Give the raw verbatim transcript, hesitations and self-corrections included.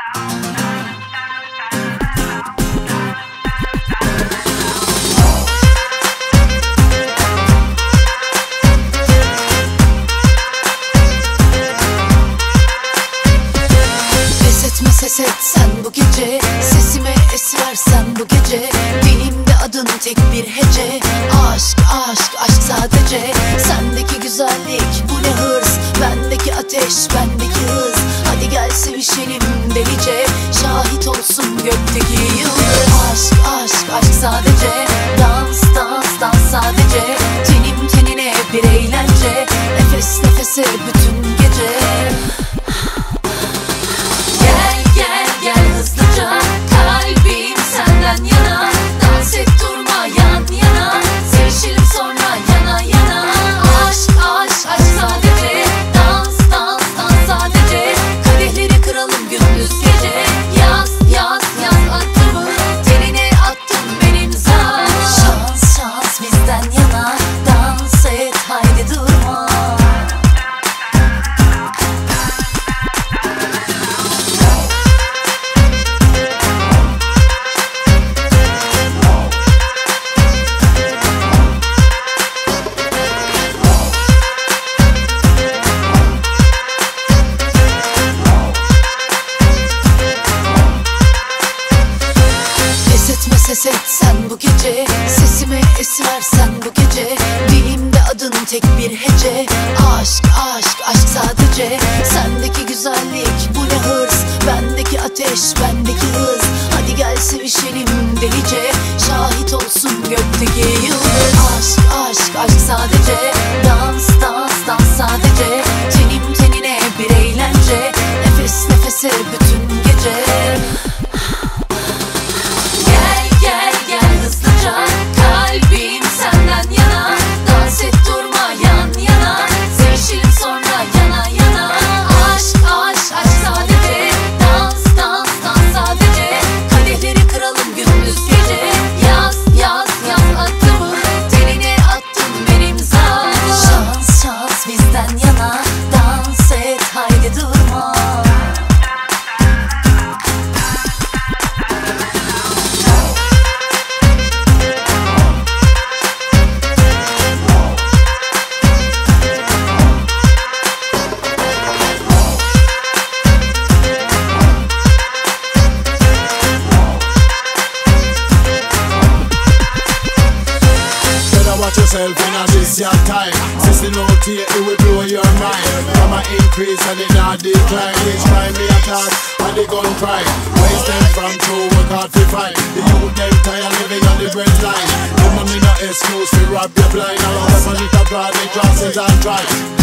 Ses et sen bu gece, sesime es versen bu gece. Dilimde adın tek bir hece. Aşk, aşk, aşk sadece. Sendeki güzellik, bu ne hırs. Bendeki ateş, bendeki hız. Hadi gel sevişelim delice. Şahit olsun gökteki yıldız. Aşk, aşk, aşk sadece. Dans, dans, dans sadece. Tenim tenine bir eğlence. Nefes nefese bütün gece. Gel hızlıca, kalbim senden yana. Dans et durma yan yana. Sevişelim sonra yana yana. Aşk, aşk, aşk sadece. Dans, dans, dans sadece. Kadehleri kıralım gündüz gece. Yaz, yaz, yaz adımı. Tenine attım benim zar. Şans, şans bizden yana. Dans et haydi durma. Ses et sen bu gece, sesime es versen bu gece. Dilimde adın tek bir hece. Aşk, aşk, aşk sadece. Sendeki güzellik, bu ne hırs. Bendeki ateş, bendeki hız. Hadi gel sevişelim delice. Şahit olsun gökteki yıldız. Aşk, aşk, aşk sadece. Dans, dans, dans sadece. Tenim tenine bir eğlence. Nefes nefese bütün gece. Kalbim senden yana. Dans et durma yan yana. Sevişelim sonra yana yana. Aşk, aşk, aşk sadece. Dans, dans, dans sadece. Kadehleri kıralım gündüz gece. Yaz, yaz, yaz adımı. Tenine attım benim zar. Şans, şans bizden yana. Dans et haydi durma. Watch yourself in a this your time. Sissy no tea, it will blow your mind. Come a increase and it not decline. Each time me attack and they gun crime. Waste them from two, work hard to fight. The youth them tired living on the bread line. Come on me no excuse to rob your blind. All up on it abroad, the crosses and try.